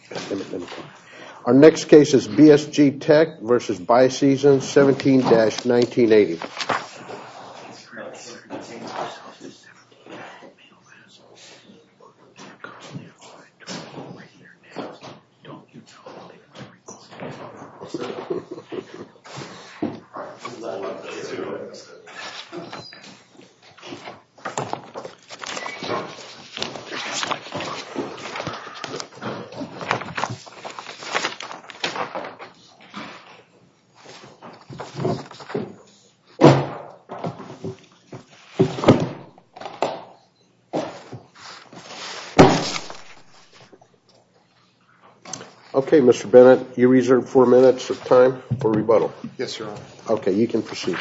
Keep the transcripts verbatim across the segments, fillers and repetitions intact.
Our next case is B S G Tech versus Bi-Season, seventeen dash nineteen eighty. Okay, Mister Bennett, you reserved four minutes of time for rebuttal. Yes, Your Honor. Okay, you can proceed.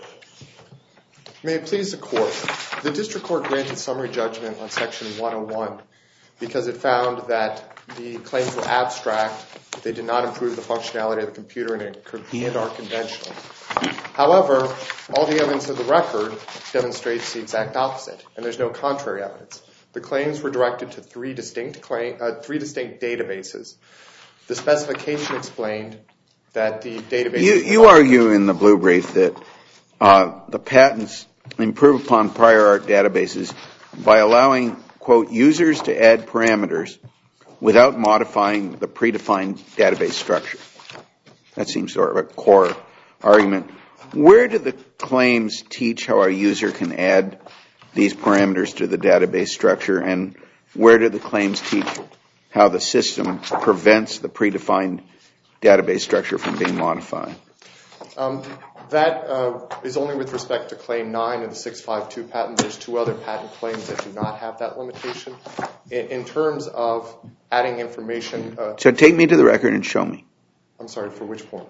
May it please the Court, the District Court granted summary judgment on Section one oh one because it found that the claims were abstract, they did not improve the functionality of the computer, and, and are conventional. However, all the evidence of the record demonstrates the exact opposite, and there's no contrary evidence. The claims were directed to three distinct, claim, uh, three distinct databases. The specification explained that the database... You, you argue in the blue brief that uh, the patents improve upon prior art databases by allowing, quote, users to add parameters without modifying the predefined database structure. That seems sort of a core argument. Where do the claims teach how a user can add these parameters to the database structure, and where do the claims teach how the system prevents the predefined database structure from being modified? Um, that uh, is only with respect to Claim nine of the six five two patent. There's two other patent claims that do not have that limitation. In, in terms of adding information... Uh, so take me to the record and show me. I'm sorry, for which point?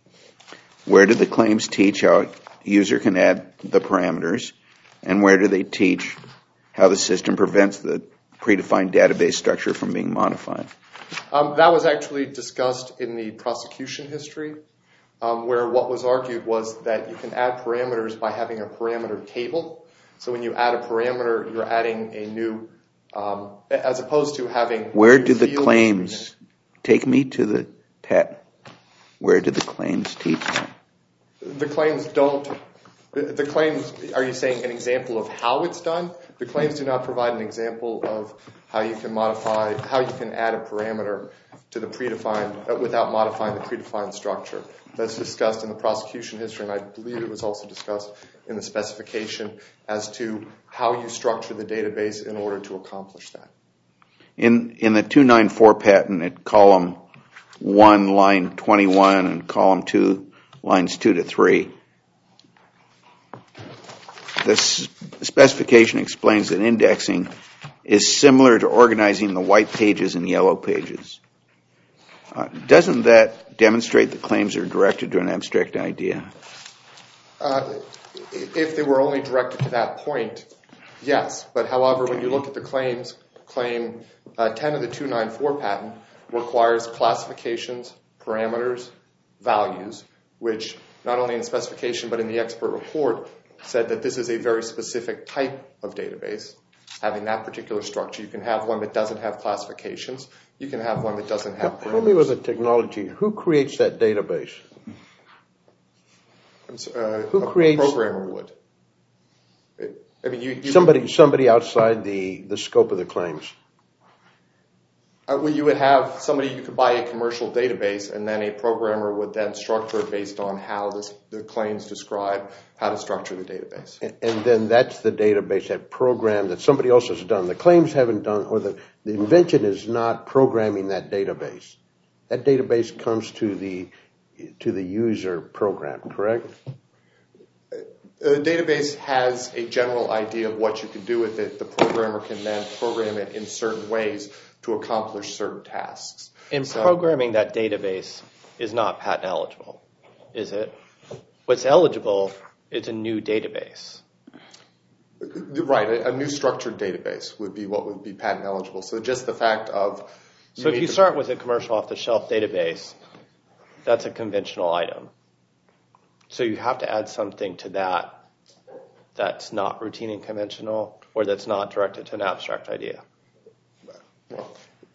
Where do the claims teach how a user can add the parameters, and where do they teach how the system prevents the predefined database structure from being modified? Um, that was actually discussed in the prosecution history, um, where what was argued was that you can add parameters by having a parameter table. So when you add a parameter, you're adding a new, um, as opposed to having... Where do the claims, take me to the patent, where do the claims teach that? The claims don't, the claims, are you saying an example of how it's done? The claims do not provide an example of how you can modify, how you can add a parameter to the predefined, uh, without modifying the predefined structure. That's discussed in the prosecution history, and I believe it was also discussed in the specification as to how you structure the database in order to accomplish that. In, in the two ninety-four patent, at column one, line twenty-one, and column two, lines two to three, the specification explains that indexing is similar to organizing the white pages and yellow pages. Uh, doesn't that demonstrate the claims are directed to an abstract idea? Uh, if they were only directed to that point, yes. But however, okay. When you look at the claims, claim uh, ten of the two ninety-four patent requires classifications, parameters, values, which not only in specification but in the expert report said that this is a very specific type of database. Having that particular structure, you can have one that doesn't have classifications. You can have one that doesn't have parameters. Help me with the technology. Who creates that database? Uh, Who a, creates? A programmer would. I mean, you, you somebody could, somebody outside the, the scope of the claims. Uh, well, you would have somebody, you could buy a commercial database, and then a programmer would then structure it based on how this, the claims describe how to structure the database. And, and then that's the database, that program that somebody else has done. The claims haven't done, or the, the invention is not programming that database. That database comes to the to the user program, correct? The database has a general idea of what you can do with it. The programmer can then program it in certain ways to accomplish certain tasks. And so, programming that database is not patent eligible, is it? What's eligible is a new database. Right, a, a new structured database would be what would be patent eligible. So just the fact of... So if you start with a commercial off-the-shelf database, that's a conventional item. So you have to add something to that that's not routine and conventional, or that's not directed to an abstract idea. Well,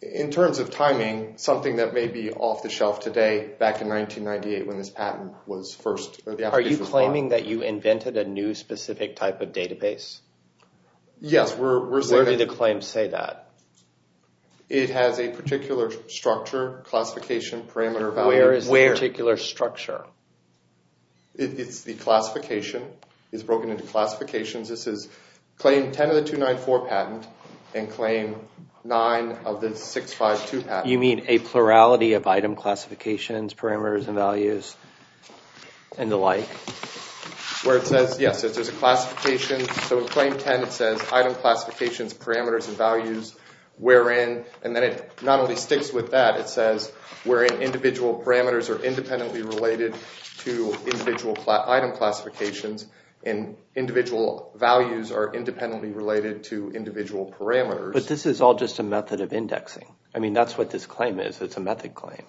In terms of timing, something that may be off the shelf today, back in nineteen ninety-eight when this patent was first, or the Are you application was claiming filed. that you invented a new specific type of database? Yes, we're, we're saying Where do that the claims say that? it has a particular structure, classification, parameter value. Where is Where? the particular structure? It, it's the classification. It's broken into classifications. This is claim ten of the two ninety-four patent and claim nine of the six fifty-two patent. You mean a plurality of item classifications, parameters and values, and the like? Where it says, yes, if there's a classification, so in claim ten it says item classifications, parameters and values, wherein, and then it not only sticks with that, it says wherein individual parameters are independently related to individual cla- item classifications, and individual values are independently related to individual parameters. But this is all just a method of indexing. I mean, that's what this claim is. It's a method claim.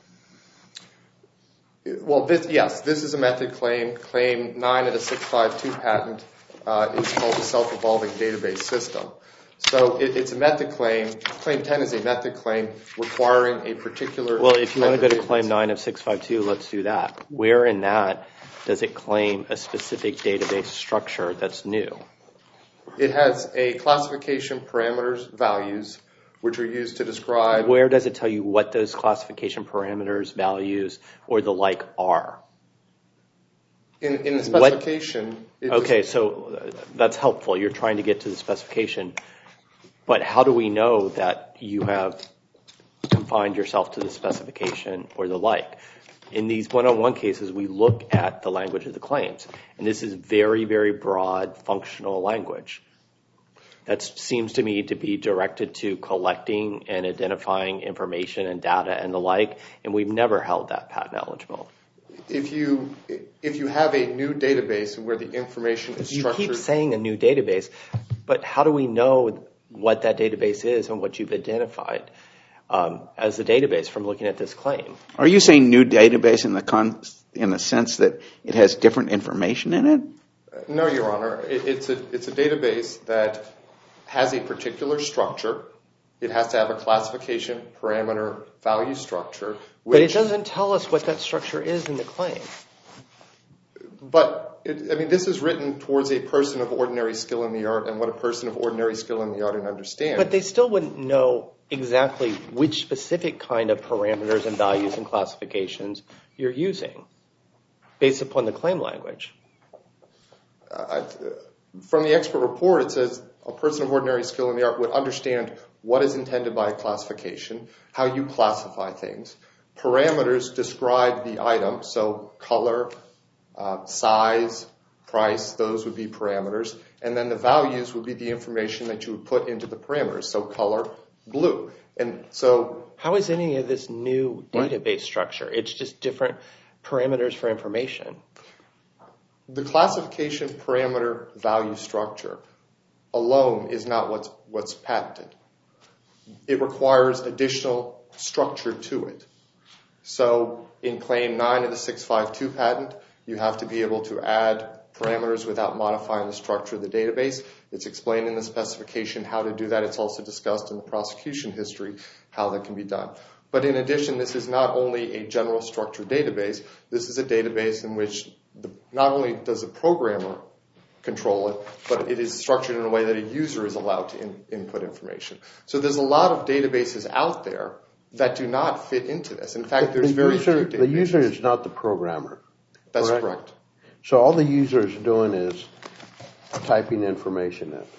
Well, this, yes, this is a method claim. Claim nine of the six fifty-two patent uh, is called the self-evolving database system. So it, it's a method claim. Claim ten is a method claim requiring a particular... Well, if you want to go to database. claim nine of six fifty-two, let's do that. Where in that does it claim a specific database structure that's new? It has a classification, parameters, values, which are used to describe... Where does it tell you what those classification parameters, values, or the like are? In, in the specification... it Okay, just- so uh, that's helpful. You're trying to get to the specification. But how do we know that you have confined yourself to the specification or the like? In these one-on-one cases, we look at the language of the claims. And this is very, very broad functional language. That seems to me to be directed to collecting and identifying information and data and the like. And we've never held that patent eligible. If you if you have a new database where the information is You structured... keep saying a new database, but how do we know what that database is and what you've identified um, as a database from looking at this claim? Are you saying new database in the con in the sense that it has different information in it? No, Your Honor. It, it's a it's a database that has a particular structure. It has to have a classification, parameter, value structure. Which, But it doesn't tell us what that structure is in the claim. But, it, I mean, this is written towards a person of ordinary skill in the art and what a person of ordinary skill in the art understands. But they still wouldn't know exactly which specific kind of parameters and values and classifications you're using based upon the claim language. Uh, from the expert report, it says a person of ordinary skill in the art would understand what is intended by a classification, how you classify things. Parameters describe the item, so color, uh, size, price, those would be parameters. And then the values would be the information that you would put into the parameters, so color, blue. And so... How is any of this new What? database structure? It's just different parameters for information. The classification parameter value structure alone is not what's what's patented. It requires additional structure to it. So in claim nine of the six fifty-two patent, you have to be able to add parameters without modifying the structure of the database. It's explained in the specification how to do that. It's also discussed in the prosecution history how that can be done. But in addition, this is not only a general structured database. This is a database in which the, not only does the programmer control it, but it is structured in a way that a user is allowed to in, input information. So there's a lot of databases out there that do not fit into this. In fact, there's the very user, few The databases. user is not the programmer. That's correct? correct. So all the user is doing is typing information in.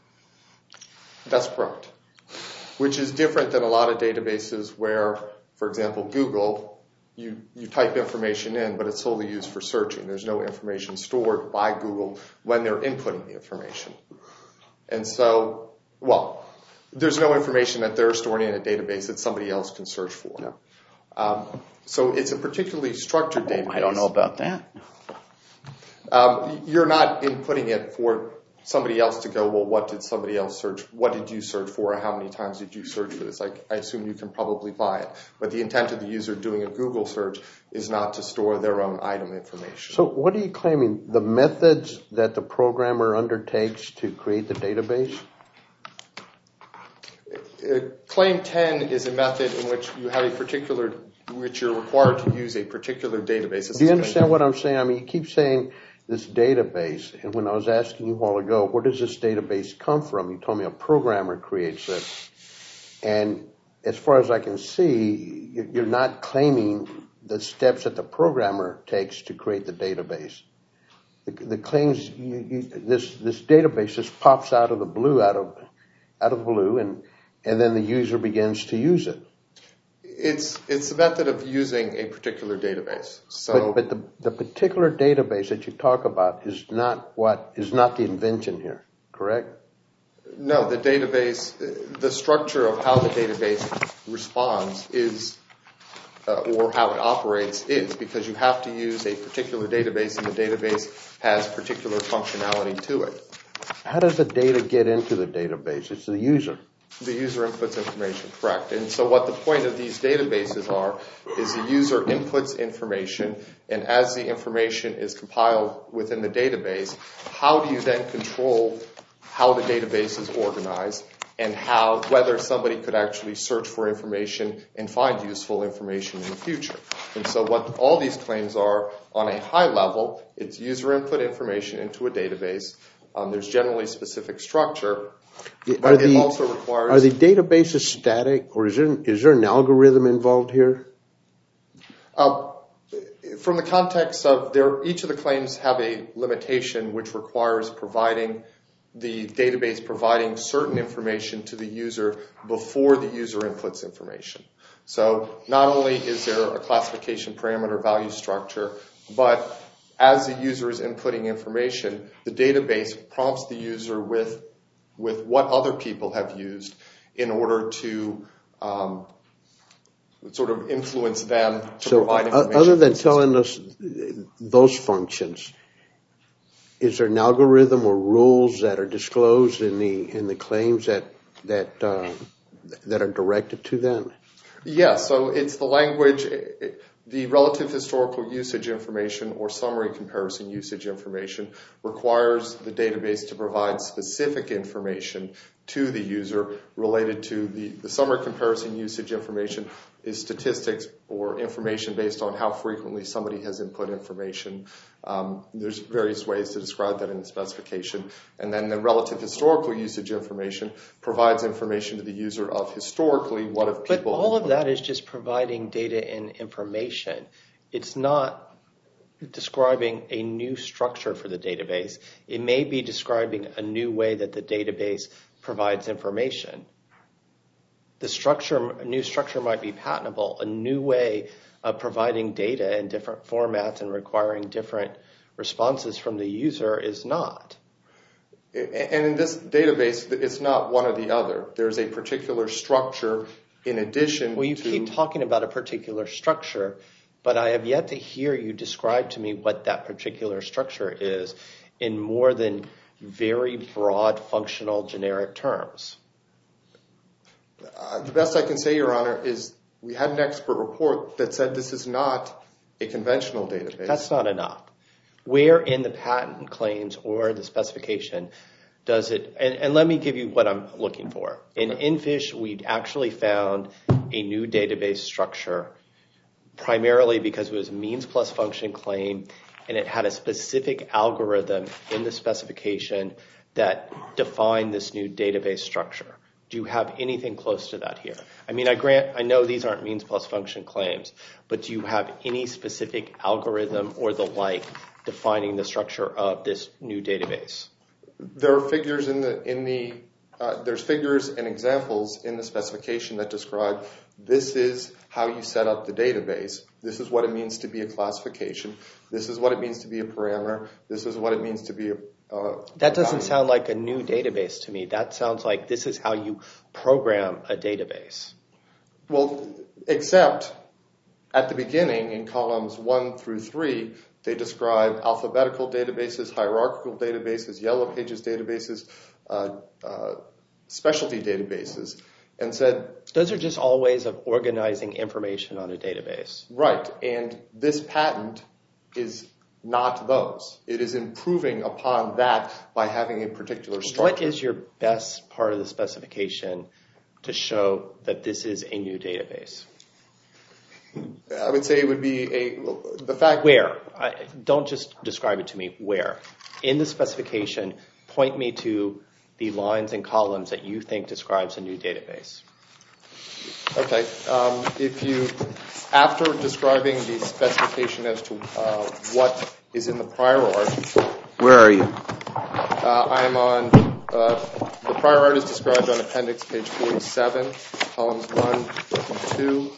That's correct. Which is different than a lot of databases where, for example, Google, you, you type information in, but it's solely used for searching. There's no information stored by Google when they're inputting the information. And so, well, there's no information that they're storing in a database that somebody else can search for. No. Um, so it's a particularly structured database. I don't know about that. Um, you're not inputting it for somebody else to go, well, what did somebody else search? What did you search for? How many times did you search for this? I, I assume you can probably buy it. But the intent of the user doing a Google search is not to store their own item information. So what are you claiming? The methods that the programmer undertakes to create the database? Claim ten is a method in which you have a particular, which you're required to use a particular database. This Do you is understand what I'm saying? I mean, you keep saying this database, and when I was asking you a while ago, where does this database come from? You told me a programmer creates it. And as far as I can see, you're not claiming the steps that the programmer takes to create the database. The, the claims, you, you, this this database just pops out of the blue, out of out of the blue, and and then the user begins to use it. It's it's the method of using a particular database. So, but, but the the particular database that you talk about is not what is not the invention here, correct? No, the database, the structure of how the database responds is, uh, or how it operates is, because you have to use a particular database, and the database has particular functionality to it. How does the data get into the database? It's the user. The user inputs information, correct. And so what the point of these databases are is the user inputs information, and as the information is compiled within the database, how do you then control how the database is organized and how whether somebody could actually search for information and find useful information in the future. And so what all these claims are on a high level, it's user input information into a database. Um, there's generally specific structure. Are But the, it also requires... Are the databases static, or is there, is there an algorithm involved here? Uh, from the context of their, each of the claims have a limitation which requires providing the database providing certain information to the user before the user inputs information. So not only is there a classification parameter value structure, but as the user is inputting information, the database prompts the user with with what other people have used in order to um, sort of influence them to so provide information. Other than telling us those functions, is there an algorithm or rules that are disclosed in the in the claims that that uh, that are directed to them? Yeah, so it's the language, the relative historical usage information or summary comparison usage information requires the database to provide specific information to the user related to the, the summary comparison usage information is statistics or information based on how frequently somebody has input information. Um, there's various ways to describe that in the specification. And then the relative historical usage information provides information to the user of historically what have people... But all of that is just providing data and information. It's not describing a new structure for the database. It may be describing a new way that the database provides information. The structure, a new structure might be patentable. A new way of providing data in different formats and requiring different responses from the user is not. And in this database, it's not one or the other. There's a particular structure in addition to... Well, you keep talking about a particular structure, but I have yet to hear you describe to me what that particular structure is in more than very broad, functional, generic terms. Uh, the best I can say, Your Honor, is we had an expert report that said this is not a conventional database. That's not enough. Where in the patent claims or the specification does it, and, and let me give you what I'm looking for. In InFish, we actually found a new database structure primarily because it was a means plus function claim and it had a specific algorithm in the specification that defined this new database structure. Do you have anything close to that here? I mean, I grant, I know these aren't means plus function claims, but do you have any specific algorithm or the like defining the structure of this new database? There are figures in the, in the uh, there's figures and examples in the specification that describe this is how you set up the database. This is what it means to be a classification. This is what it means to be a parameter. This is what it means to be a Uh, that doesn't sound like a new database to me. That sounds like this is how you program a database. Well, except at the beginning in columns one through three, they describe alphabetical databases, hierarchical databases, yellow pages databases, uh, uh, specialty databases, and said... Those are just all ways of organizing information on a database. Right, and this patent is... not those. It is improving upon that by having a particular structure. What is your best part of the specification to show that this is a new database? I would say it would be a, the fact... Where? I, don't just describe it to me. Where? In the specification, point me to the lines and columns that you think describes a new database. Okay. Um, if you, after describing the specification as to uh, what is in the prior art... Where are you? Uh, I'm on, uh, the prior art is described on appendix page forty-seven, columns one and two.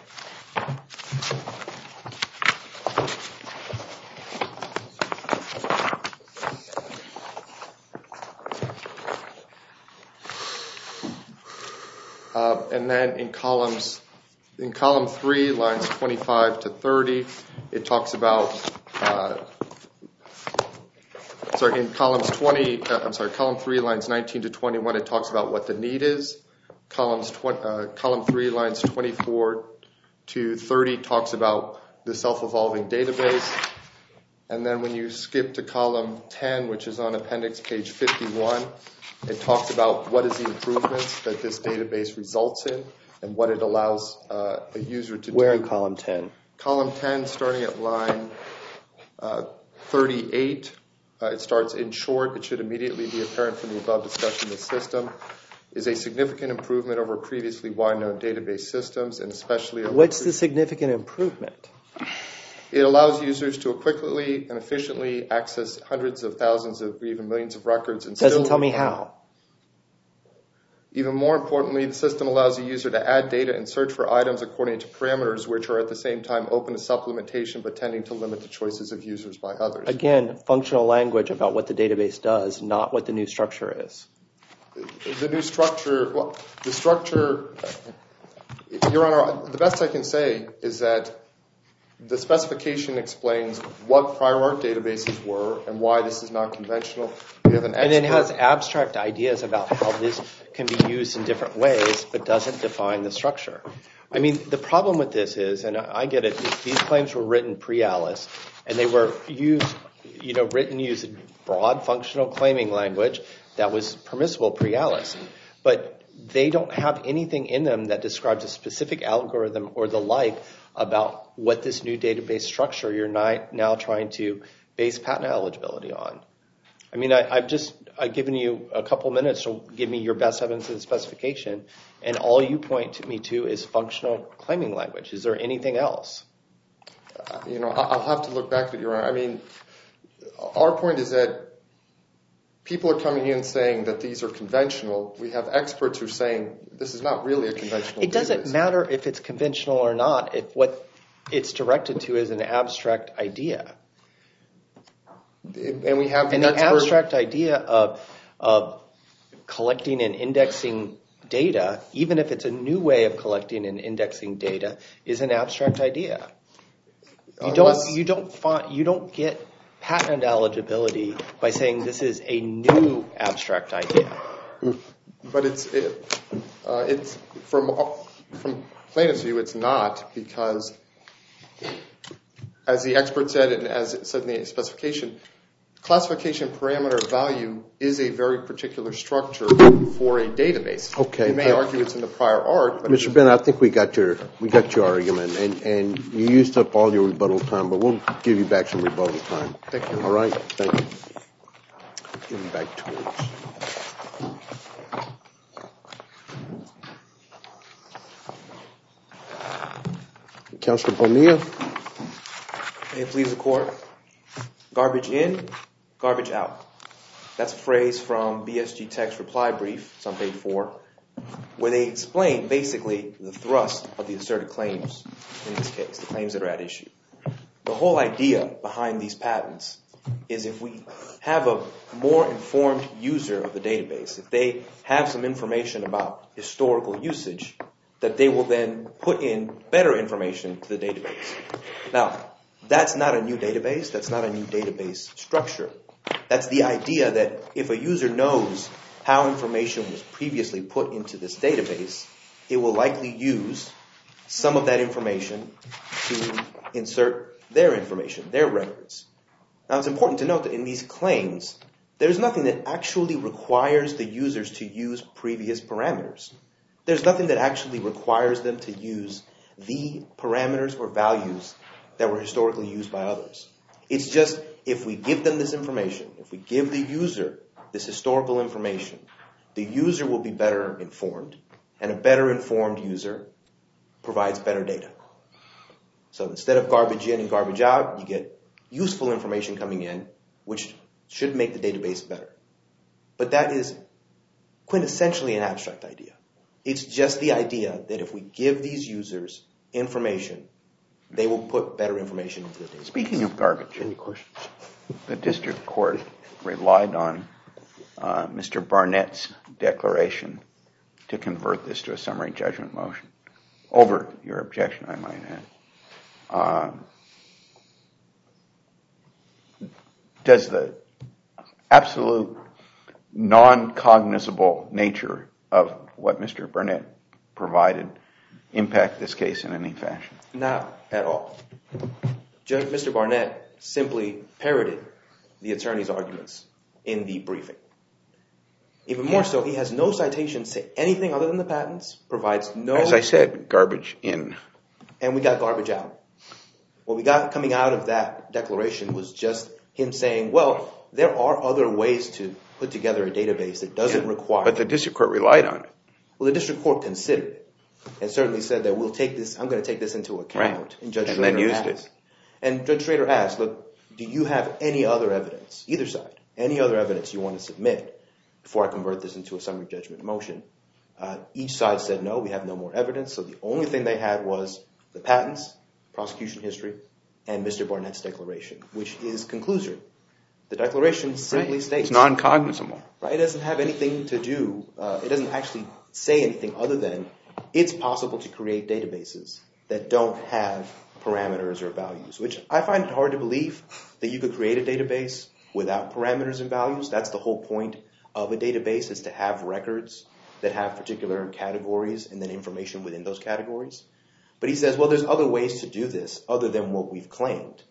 Uh, and then in columns, in column three, lines twenty-five to thirty, it talks about, uh, sorry, in columns twenty, uh, I'm sorry, column three, lines nineteen to twenty-one, it talks about what the need is. Columns twenty, uh, column three, lines twenty-four to thirty talks about the self-evolving database. And then when you skip to column ten, which is on appendix page fifty-one, it talks about what is the improvements that this database results in and what it allows uh, a user to do. Where in column ten? Column ten, starting at line uh, thirty-eight, uh, it starts, in short, it should immediately be apparent from the above discussion the system is a significant improvement over previously wide-known database systems, and especially over... What's the significant improvement? It allows users to quickly and efficiently access hundreds of thousands of even millions of records. And doesn't still tell me how. Even more importantly, the system allows the user to add data and search for items according to parameters which are at the same time open to supplementation but tending to limit the choices of users by others. Again, functional language about what the database does, not what the new structure is. The new structure, well, the structure, Your Honor, the best I can say is that the specification explains what prior art databases were and why this is not conventional. We have an expert, and then it has abstract ideas about how this can be used in different ways, but doesn't define the structure. I mean, the problem with this is, and I get it, these claims were written pre-Alice, and they were used, you know, written using broad functional claiming language that was permissible pre-Alice. But they don't have anything in them that describes a specific algorithm or the like about what this new database structure you're now trying to base patent eligibility on. I mean, I, I've just I've given you a couple minutes to give me your best evidence of the specification, and all you point to me to is functional claiming language. Is there anything else? Uh, you know, I'll have to look back at it, Your Honor. I mean, our point is that people are coming in saying that these are conventional. We have experts who are saying this is not really a conventional It doesn't database. matter if it's conventional or not if what it's directed to is an abstract idea. And we have the And the expert, abstract idea of, of collecting and indexing data, even if it's a new way of collecting and indexing data, is an abstract idea. You Unless- don't you don't find, you don't get patent eligibility by saying this is a new abstract idea. But it's it, uh, it's from from plaintiff's view, it's not, because as the expert said and as it said in the specification, classification parameter value is a very particular structure for a database. Okay. You may Uh, argue it's in the prior art, but Mister Ben, I think we got your we got your argument, and, and you used up all your rebuttal time, but we'll give you back some rebuttal time. Thank you. All right? Thank you. Give him back two minutes. Councilor Bonilla. May it please the court. Garbage in, garbage out. That's a phrase from B S G Tech's reply brief, it's on page four, where they explain basically the thrust of the asserted claims in this case, the claims that are at issue. The whole idea behind these patents is if we have a more informed user of the database, if they have some information about historical usage, that they will then put in better information to the database. Now, that's not a new database. That's not a new database structure. That's the idea that if a user knows how information was previously put into this database, it will likely use some of that information to insert their information, their records. Now, it's important to note that in these claims, there's nothing that actually requires the users to use previous parameters. There's nothing that actually requires them to use the parameters or values that were historically used by others. It's just if we give them this information, if we give the user this historical information, the user will be better informed, and a better informed user provides better data. So instead of garbage in and garbage out, you get useful information coming in, which should make the database better. But that is quintessentially an abstract idea. It's just the idea that if we give these users information, they will put better information into the database. Speaking of garbage, Any questions? the district court relied on uh, Mister Barnett's declaration to convert this to a summary judgment motion. Over your objection, I might add. Uh, does the absolute non-cognizable nature of what Mister Barnett provided impact this case in any fashion? Not at all. Judge, Mister Barnett simply parroted the attorney's arguments in the briefing. Even more so, he has no citations to anything other than the patents, provides no... As I said, garbage in. And we got garbage out. What we got coming out of that declaration was just him saying, well, there are other ways to put together a database that doesn't Yeah, require... But the district court relied on it. Well, the district court considered it and certainly said that we'll take this, I'm going to take this into account. Right. And Judge And Schrader then used asked, it. And Judge Schrader asked, look, do you have any other evidence, either side, any other evidence you want to submit before I convert this into a summary judgment motion? Uh, each side said no, we have no more evidence. So the only thing they had was the patents, prosecution history, and Mister Barnett's declaration, which is conclusory. The declaration simply Right. states... It's non-cognizable. Right? It doesn't have anything to do, uh, it doesn't actually say anything other than it's possible to create databases that don't have parameters or values, which I find it hard to believe that you could create a database without parameters and values. That's the whole point of a database, is to have records that have particular categories and then information within those categories. But he says, well, there's other ways to do this other than what we've claimed.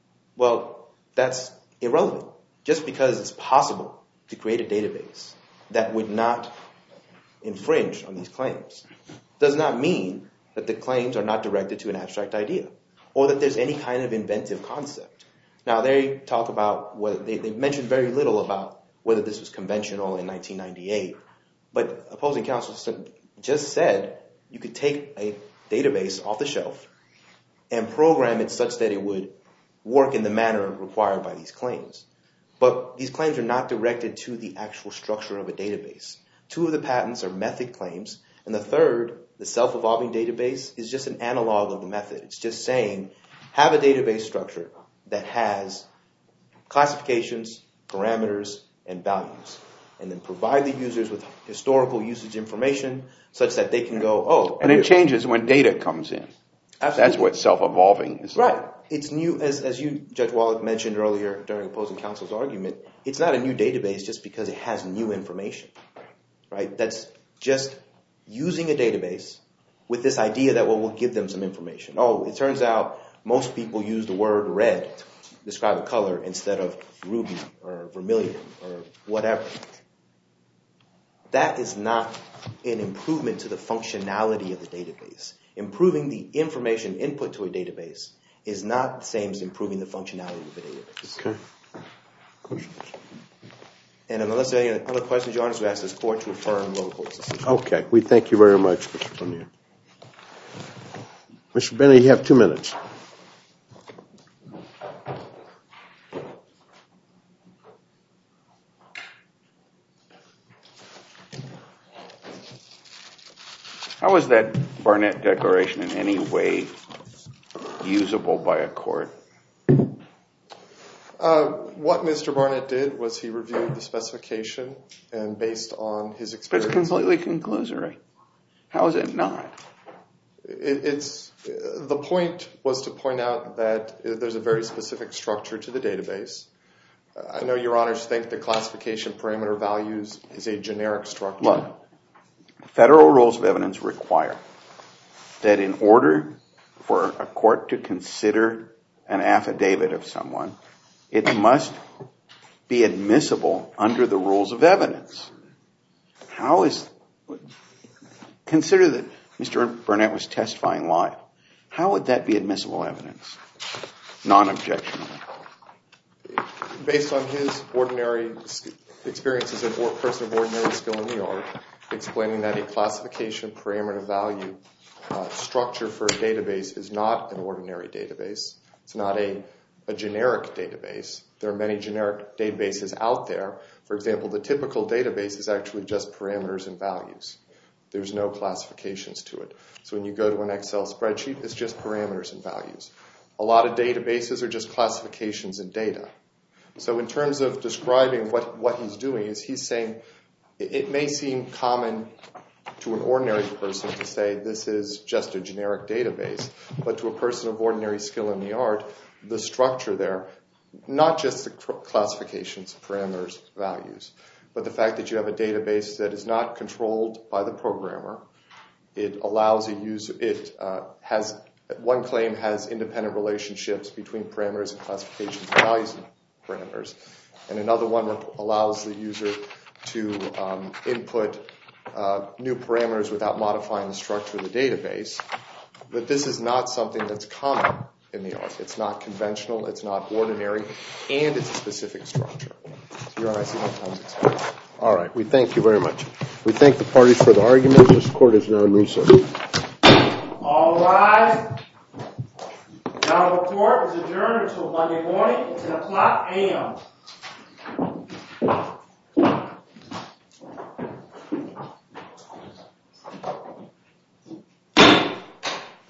Well, that's irrelevant. Just because it's possible to create a database that would not infringe on these claims does not mean that the claims are not directed to an abstract idea or that there's any kind of inventive concept. Now, they talk about whether they, they mentioned very little about whether this was conventional in nineteen ninety-eight, but opposing counsel just said you could take a database off the shelf and program it such that it would work in the manner required by these claims. But these claims are not directed to the actual structure of a database. Two of the patents are method claims, and the third, the self-evolving database, is just an analog of the method. It's just saying, have a database structure that has classifications, parameters, and values, and then provide the users with historical usage information such that they can go, oh... And it changes when data comes in. Absolutely. That's what self-evolving is. Right. It's new, as as you, Judge Wallach, mentioned earlier during opposing counsel's argument, it's not a new database just because it has new information. Right? That's just using a database with this idea that, well, we'll give them some information. Oh, it turns out most people use the word red to describe a color instead of ruby or vermilion or whatever. That is not an improvement to the functionality of the database. Improving the information input to a database is not the same as improving the functionality of the database. Okay. Questions? And unless there are any other questions, Your Honor, we ask this Court to affirm lower court's decision. Okay. We thank you very much, Mister Bonnier. Mister Bennett, you have two minutes. How is that Barnett Declaration in any way usable by a court? Uh, what Mister Barnett did was he reviewed the specification, and based on his But experience... it's completely conclusory. How is it not? It, it's the point was to point out that there's a very specific structure to the database. I know Your Honors think the classification parameter values is a generic structure. Look, federal rules of evidence require that in order for a court to consider an affidavit of someone, it must be admissible under the rules of evidence. How is consider that Mister Burnett was testifying live. How would that be admissible evidence? Non-objectionable. Based on his ordinary experience as a person of ordinary skill in the art, explaining that a classification parameter value uh, structure for a database is not an ordinary database. It's not a, a generic database. There are many generic databases out there. For example, the typical database is actually just parameters and values. There's no classifications to it. So when you go to an Excel spreadsheet, it's just parameters and values. A lot of databases are just classifications and data. So in terms of describing what, what he's doing, is he's saying it, it may seem common to an ordinary person to say this is just a generic database, but to a person of ordinary skill in the art, the structure there, not just the classifications, parameters, values, but the fact that you have a database that is not controlled by the programmer. It allows a user, it uh, has, one claim has independent relationships between parameters and classifications and values and parameters, and another one allows the user to um, input uh, new parameters without modifying the structure of the database. But this is not something that's common in the art. It's not conventional, it's not ordinary, and it's a specific structure. So, Your Honor, I see my time's expired. All right, we thank you very much. We thank the parties for the arguments. This court is now in recess. All rise. The Honorable Court is adjourned until Monday morning at ten o'clock a m